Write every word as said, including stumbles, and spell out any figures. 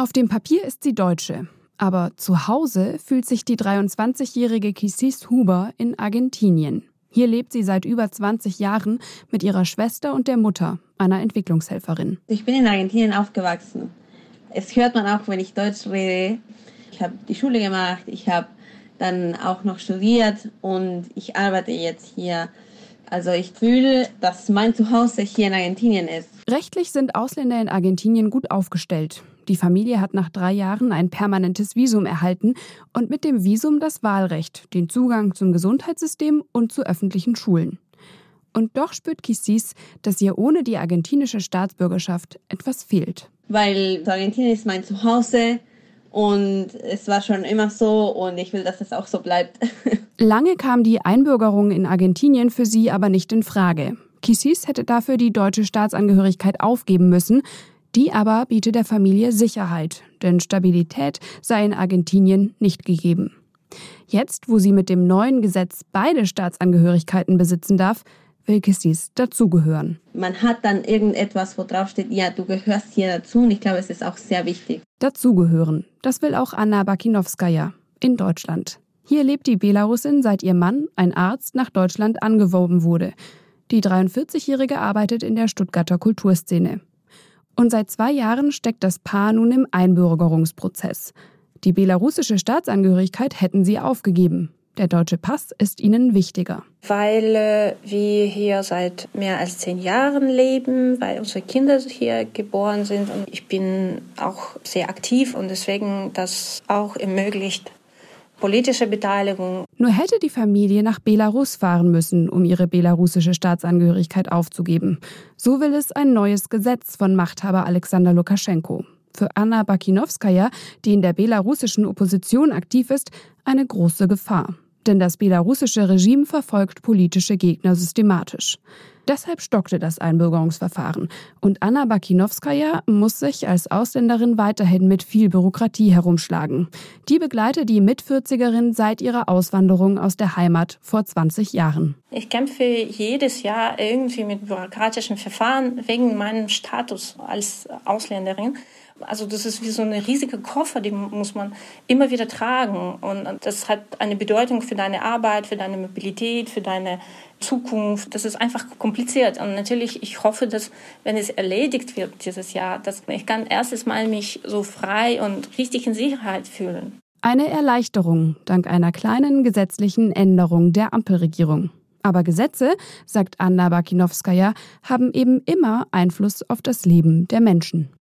Auf dem Papier ist sie Deutsche, aber zu Hause fühlt sich die dreiundzwanzigjährige Kisis Huber in Argentinien. Hier lebt sie seit über zwanzig Jahren mit ihrer Schwester und der Mutter, einer Entwicklungshelferin. Ich bin in Argentinien aufgewachsen. Es hört man auch, wenn ich Deutsch rede. Ich habe die Schule gemacht, ich habe dann auch noch studiert und ich arbeite jetzt hier. Also ich fühle, dass mein Zuhause hier in Argentinien ist. Rechtlich sind Ausländer in Argentinien gut aufgestellt. Die Familie hat nach drei Jahren ein permanentes Visum erhalten und mit dem Visum das Wahlrecht, den Zugang zum Gesundheitssystem und zu öffentlichen Schulen. Und doch spürt Kisis, dass ihr ohne die argentinische Staatsbürgerschaft etwas fehlt. Weil Argentinien ist mein Zuhause und es war schon immer so und ich will, dass es auch so bleibt. Lange kam die Einbürgerung in Argentinien für sie aber nicht in Frage. Kisis hätte dafür die deutsche Staatsangehörigkeit aufgeben müssen. Die aber bietet der Familie Sicherheit, denn Stabilität sei in Argentinien nicht gegeben. Jetzt, wo sie mit dem neuen Gesetz beide Staatsangehörigkeiten besitzen darf, will Kisis dazugehören. Man hat dann irgendetwas, wo drauf steht, ja, du gehörst hier dazu und ich glaube, es ist auch sehr wichtig. Dazugehören, das will auch Anna Bakinowskaja in Deutschland. Hier lebt die Belarusin, seit ihr Mann, ein Arzt, nach Deutschland angeworben wurde. Die dreiundvierzigjährige arbeitet in der Stuttgarter Kulturszene. Und seit zwei Jahren steckt das Paar nun im Einbürgerungsprozess. Die belarussische Staatsangehörigkeit hätten sie aufgegeben. Der deutsche Pass ist ihnen wichtiger. Weil äh, wir hier seit mehr als zehn Jahren leben, weil unsere Kinder hier geboren sind. Und ich bin auch sehr aktiv und deswegen das auch ermöglicht, politische Beteiligung. Nur hätte die Familie nach Belarus fahren müssen, um ihre belarussische Staatsangehörigkeit aufzugeben. So will es ein neues Gesetz von Machthaber Alexander Lukaschenko. Für Anna Bakinowskaja, die in der belarussischen Opposition aktiv ist, eine große Gefahr. Denn das belarussische Regime verfolgt politische Gegner systematisch. Deshalb stockte das Einbürgerungsverfahren. Und Anna Bakinowskaja muss sich als Ausländerin weiterhin mit viel Bürokratie herumschlagen. Die begleitet die Mitvierzigerin seit ihrer Auswanderung aus der Heimat vor zwanzig Jahren. Ich kämpfe jedes Jahr irgendwie mit bürokratischen Verfahren wegen meinem Status als Ausländerin. Also das ist wie so ein riesiger Koffer, den muss man immer wieder tragen. Und das hat eine Bedeutung für deine Arbeit, für deine Mobilität, für deine Zukunft. Das ist einfach kompliziert. Und natürlich, ich hoffe, dass, wenn es erledigt wird dieses Jahr, dass ich kann erstes Mal mich so frei und richtig in Sicherheit fühlen. Eine Erleichterung dank einer kleinen gesetzlichen Änderung der Ampelregierung. Aber Gesetze, sagt Anna Bakinowskaja, haben eben immer Einfluss auf das Leben der Menschen.